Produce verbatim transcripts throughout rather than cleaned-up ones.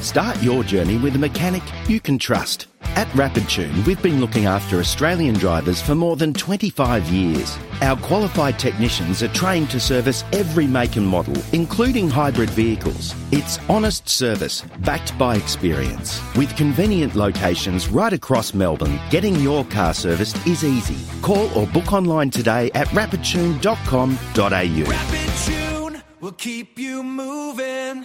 Start your journey with a mechanic you can trust. At Rapid Tune, we've been looking after Australian drivers for more than twenty-five years. Our qualified technicians are trained to service every make and model, including hybrid vehicles. It's honest service, backed by experience. With convenient locations right across Melbourne, getting your car serviced is easy. Call or book online today at rapid tune dot com dot a u. Rapid Tune will keep you moving.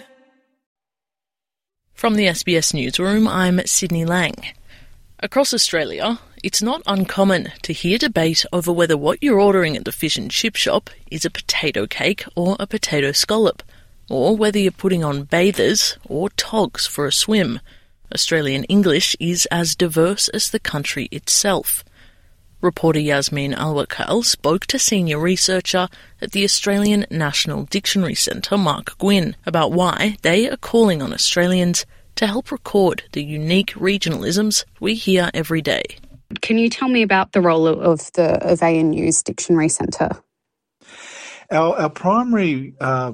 From the S B S Newsroom, I'm Sydney Lang. Across Australia, it's not uncommon to hear debate over whether what you're ordering at the fish and chip shop is a potato cake or a potato scallop, or whether you're putting on bathers or togs for a swim. Australian English is as diverse as the country itself. Reporter Yasmin Alwakal spoke to senior researcher at the Australian National Dictionary Centre, Mark Gwynn, about why they are calling on Australians to help record the unique regionalisms we hear every day. Can you tell me about the role of the of A N U's Dictionary Centre? Our, our primary uh,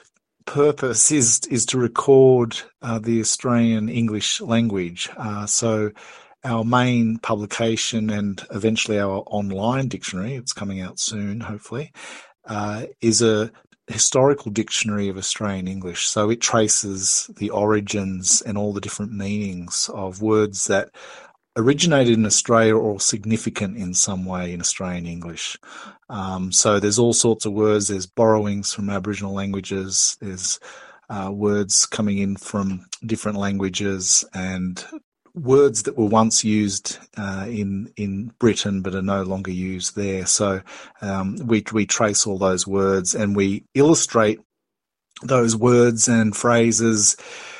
purpose is is to record uh, the Australian English language. Uh, so our main publication and eventually our online dictionary, it's coming out soon, hopefully, uh, is a historical dictionary of Australian English. So it traces the origins and all the different meanings of words that originated in Australia or significant in some way in Australian English. Um, so there's all sorts of words. There's borrowings from Aboriginal languages. There's uh, words coming in from different languages and words that were once used uh, in in Britain but are no longer used there. So um, we we trace all those words and we illustrate those words and phrases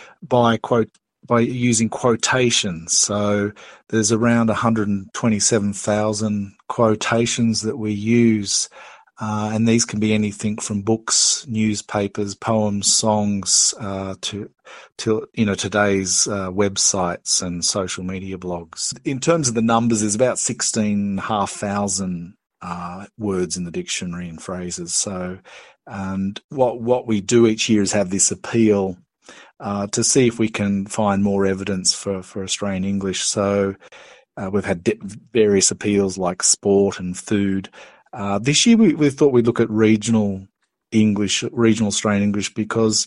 by quote by using quotations. So there's around one hundred twenty-seven thousand quotations that we use. Uh, and these can be anything from books, newspapers, poems, songs, uh, to, to you know today's uh, websites and social media blogs. In terms of the numbers, there's about sixteen thousand five hundred uh, words in the dictionary and phrases. So, and what what we do each year is have this appeal uh, to see if we can find more evidence for for Australian English. So, uh, we've had di- various appeals like sport and food. Uh, this year we, we thought we'd look at regional English, regional Australian English, because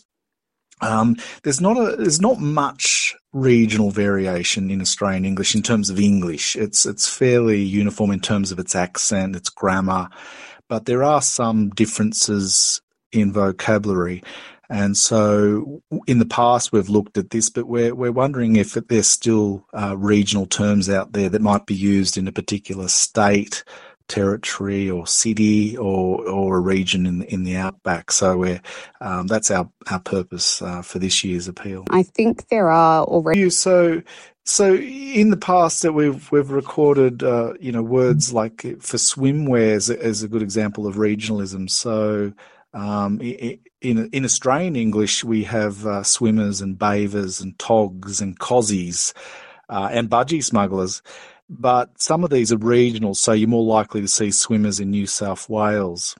um, there's not a there's not much regional variation in Australian English in terms of English. It's it's fairly uniform in terms of its accent, its grammar, but there are some differences in vocabulary. And so in the past we've looked at this, but we're we're wondering if there's still uh, regional terms out there that might be used in a particular state, territory or city or or a region in in the outback. So we're um, that's our our purpose uh, for this year's appeal. I think there are already. So so in the past that we've we've recorded uh, you know words like for swimwear is, is a good example of regionalism. So um, in in Australian English we have uh, swimmers and bathers and togs and cozies uh, and budgie smugglers. But some of these are regional, so you're more likely to see swimmers in New South Wales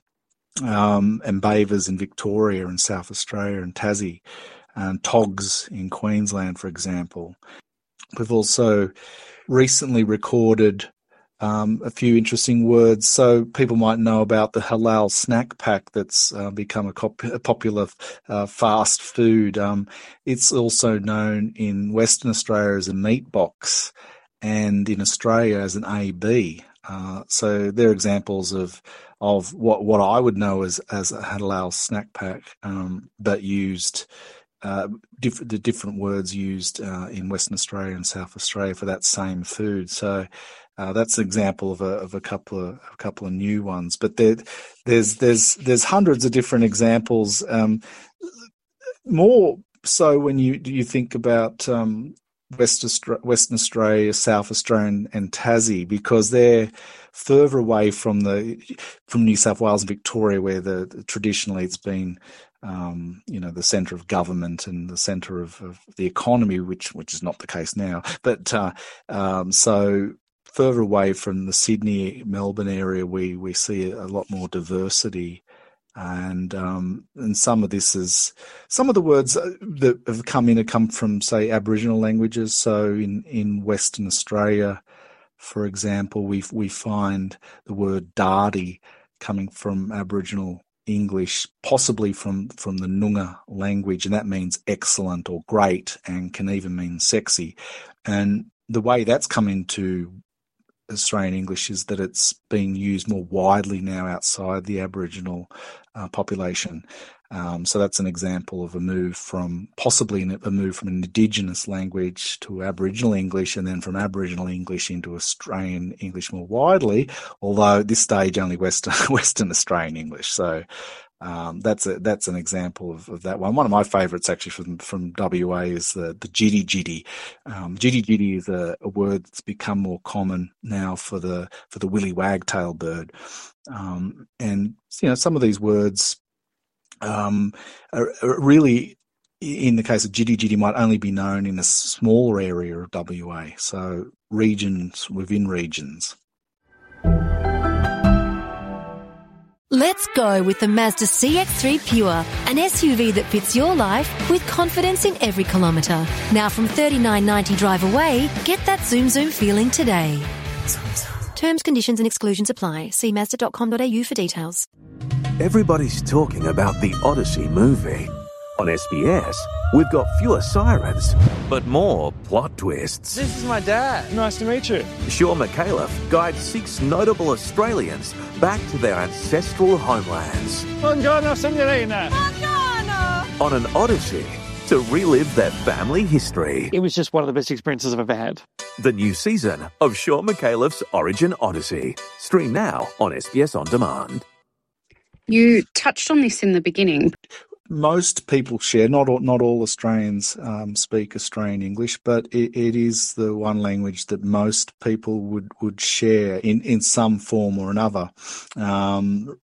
um, and bathers in Victoria and South Australia and Tassie, and togs in Queensland, for example. We've also recently recorded um, a few interesting words. So people might know about the halal snack pack that's uh, become a, cop- a popular uh, fast food. Um, it's also known in Western Australia as a meat box, and in Australia as an A B. Uh, so they're examples of of what, what I would know as, as a halal snack pack, um, but used, uh, diff- the different words used uh, in Western Australia and South Australia for that same food. So uh, that's an example of a of a couple of a couple of new ones. But there, there's there's there's hundreds of different examples. Um, more so when you you think about um, West Austra- Western Australia, South Australia, and, and Tassie, because they're further away from the from New South Wales and Victoria, where the, the traditionally it's been, um, you know, the centre of government and the centre of, of the economy, which which is not the case now. But uh, um, so further away from the Sydney, Melbourne area, we we see a lot more diversity And um, and some of this is some of the words that have come in have come from, say, Aboriginal languages. So in, in Western Australia, for example, we we find the word Dardi coming from Aboriginal English, possibly from, from the Noongar language, and that means excellent or great, and can even mean sexy. And the way that's come into Australian English is that it's being used more widely now outside the Aboriginal uh, population. Um, so that's an example of a move from, possibly a move from an Indigenous language to Aboriginal English, and then from Aboriginal English into Australian English more widely, although at this stage only Western, Western Australian English. So um, that's a, that's an example of, of that one. One of my favourites actually from, from W A is the, the jitty jitty. Um, jitty jitty is a, a word that's become more common now for the, for the willy wagtail bird. Um, and, you know, some of these words, Um, are, are really, in the case of jitty jitty, might only be known in a smaller area of W A, so regions within regions. Let's go with the Mazda C X three Pure, an S U V that fits your life with confidence in every kilometre. Now from thirty-nine ninety drive away, get that zoom zoom feeling today. Terms, conditions and exclusions apply. See mazda dot com dot a u for details. Everybody's talking about the Odyssey movie. On S B S, we've got fewer sirens, but more plot twists. This is my dad. Nice to meet you. Sean McAuliffe guides six notable Australians back to their ancestral homelands. Buongiorno, signorina. Buongiorno! On an Odyssey to relive their family history. It was just one of the best experiences I've ever had. The new season of Sean McAuliffe's Origin Odyssey. Stream now on S B S On Demand. You touched on this in the beginning. Most people share, not all, not all Australians um, speak Australian English, but it, it is the one language that most people would, would share in, in some form or another. Um,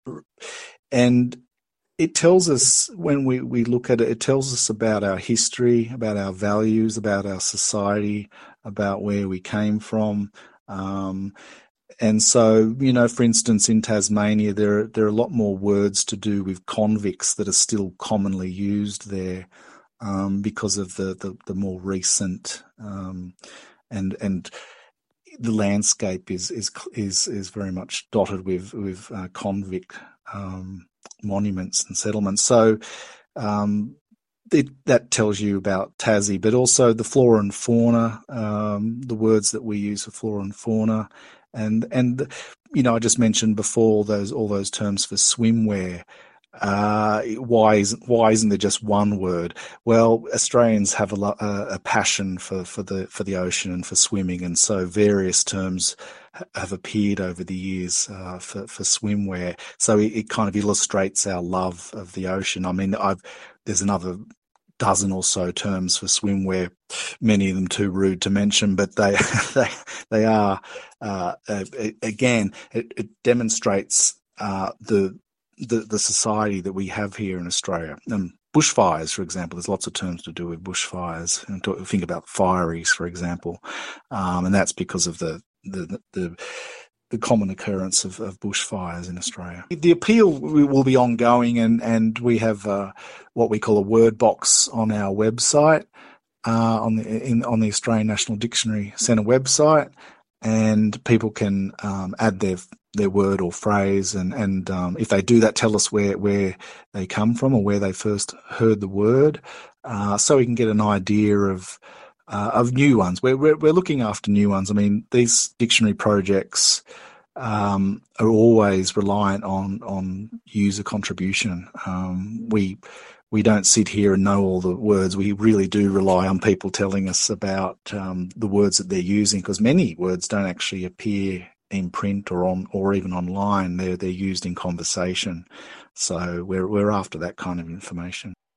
and it tells us, when we, we look at it, it tells us about our history, about our values, about our society, about where we came from. Um, And so, you know, for instance, in Tasmania, there are, there are a lot more words to do with convicts that are still commonly used there um, because of the, the, the more recent um, and and the landscape is is is is very much dotted with with uh, convict um, monuments and settlements. So um, it, that tells you about Tassie, but also the flora and fauna, um, the words that we use for flora and fauna. And, and, you know, I just mentioned before those, all those terms for swimwear. Uh, why isn't, why isn't there just one word? Well, Australians have a, lo- a, a passion for, for the, for the ocean and for swimming. And so various terms have appeared over the years, uh, for, for swimwear. So it, it kind of illustrates our love of the ocean. I mean, I've, there's another dozen or so terms for swimwear, many of them too rude to mention, but they they they are uh, uh, again it, it demonstrates uh, the, the the society that we have here in Australia. Um, bushfires, for example, there's lots of terms to do with bushfires. And to, think about fireys, for example, um, and that's because of the the the the common occurrence of, of bushfires in Australia. The appeal will be ongoing, and, and we have uh, what we call a word box on our website, uh, on the in, on the Australian National Dictionary Centre website, and people can um, add their their word or phrase, and and um, if they do that, tell us where where they come from or where they first heard the word, uh, so we can get an idea of Uh, of new ones. We're, we're, we're looking after new ones. I mean, these dictionary projects um, are always reliant on, on user contribution. Um, we, we don't sit here and know all the words. We really do rely on people telling us about um, the words that they're using, because many words don't actually appear in print or on, or even online. They're, they're used in conversation. So we're, we're after that kind of information.